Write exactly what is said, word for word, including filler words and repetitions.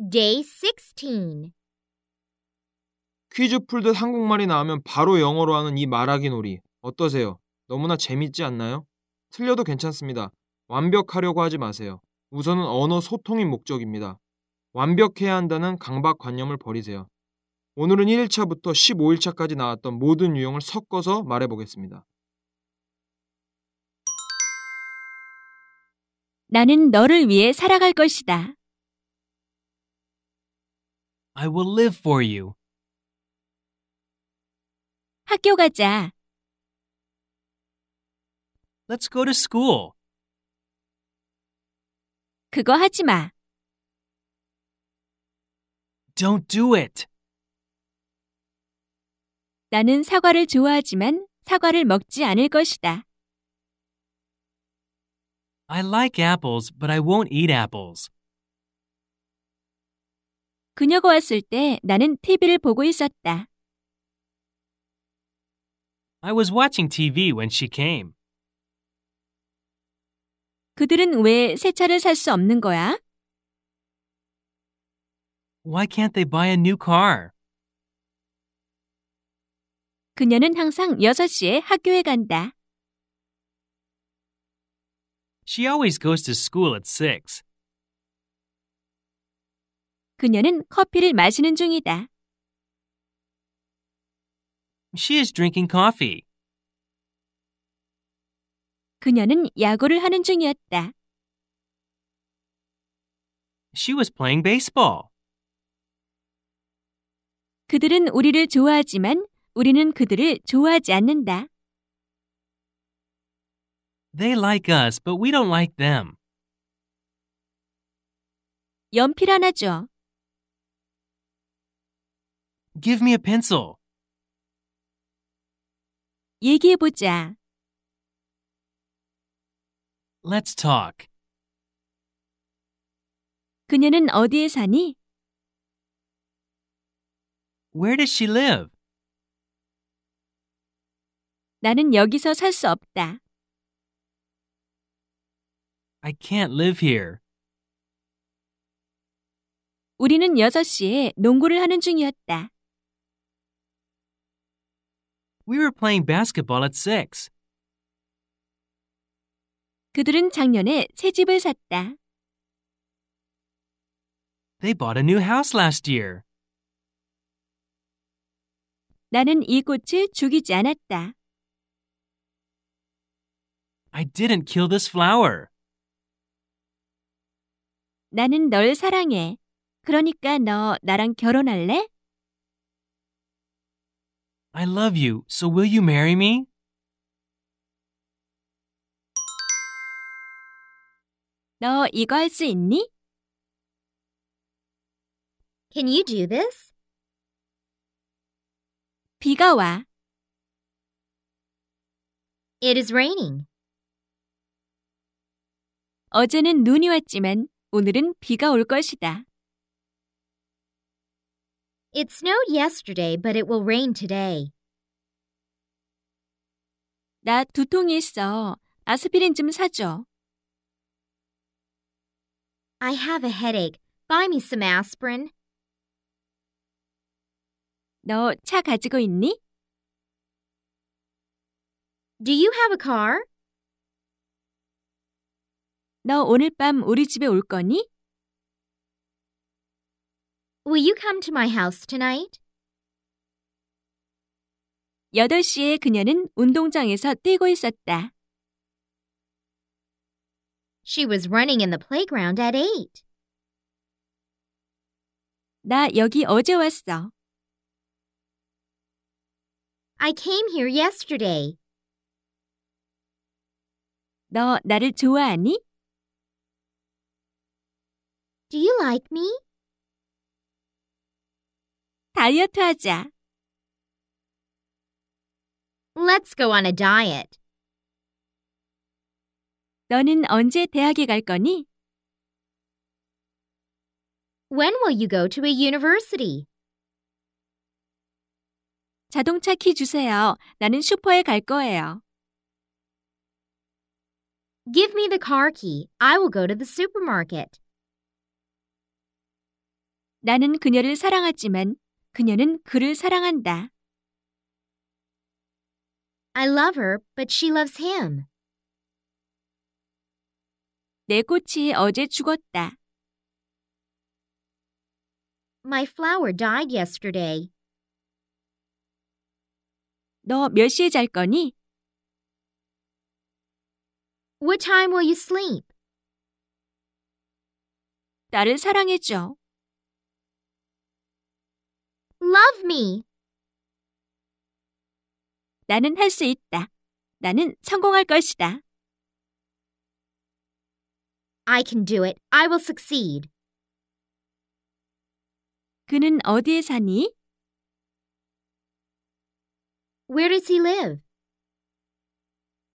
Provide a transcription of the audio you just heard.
Day sixteen. 퀴즈 풀듯 한국말이 나오면 바로 영어로 하는 이 말하기 놀이 어떠세요? 너무나 재밌지 않나요? 틀려도 괜찮습니다. 완벽하려고 하지 마세요. 우선은 언어 소통이 목적입니다. 완벽해야 한다는 강박관념을 버리세요. 오늘은 일 일차부터 십오 일차까지 나왔던 모든 유형을 섞어서 말해보겠습니다. 나는 너를 위해 살아갈 것이다. I will live for you. 학교 가자. Let's go to school. 그거 하지 마. Don't do it. 나는 사과를 좋아하지만 사과를 먹지 않을 것이다. I like apples, but I won't eat apples. 그녀가 왔을 때 나는 티비를 보고 있었다. I was watching TV when she came. 그들은 왜 새 차를 살 수 없는 거야? Why can't they buy a new car? 그녀는 항상 여섯 시에 학교에 간다. She always goes to school at six. 그녀는 커피를 마시는 중이다. She is drinking coffee. 그녀는 야구를 하는 중이었다. She was playing baseball. 그들은 우리를 좋아하지만 우리는 그들을 좋아하지 않는다. They like us, but we don't like them. 연필 하나 줘. Give me a pencil. 얘기해보자. Let's talk. 그녀는 어디에 사니? Where does she live? 나는 여기서 살 수 없다. I can't live here. 우리는 여섯 시에 농구를 하는 중이었다. We were playing basketball at six. 그들은 작년에 새 집을 샀다. They bought a new house last year. 나는 이 꽃을 죽이지 않았다. I didn't kill this flower. 나는 널 사랑해. 그러니까 너 나랑 결혼할래? I love you, so will you marry me? 너 이거 할 수 있니? Can you do this? 비가 와. It is raining. 어제는 눈이 왔지만 오늘은 비가 올 것이다. It snowed yesterday, but it will rain today. 나 두통이 있어. 아스피린 좀 사줘. I have a headache. Buy me some aspirin. 너 차 가지고 있니? Do you have a car? 너 오늘 밤 우리 집에 올 거니? Will you come to my house tonight? 여덟 시에 그녀는 운동장에서 뛰고 있었다. She was running in the playground at eight. 나 여기 어제 왔어. I came here yesterday. 너 나를 좋아하니? Do you like me? 다이어트 하자. Let's go on a diet. 너는 언제 대학에 갈 거니? When will you go to a university? 자동차 키 주세요. 나는 슈퍼에 갈 거예요. Give me the car key. I will go to the supermarket. 나는 그녀를 사랑하지만 그녀는 그를 사랑한다. I love her, but she loves him. 내 꽃이 어제 죽었다. My flower died yesterday. 너 몇 시에 잘 거니? What time will you sleep? 나를 사랑해줘. Love me. 나는 할 수 있다. 나는 성공할 것이다. I can do it. I will succeed. 그는 어디에 사니? Where does he live?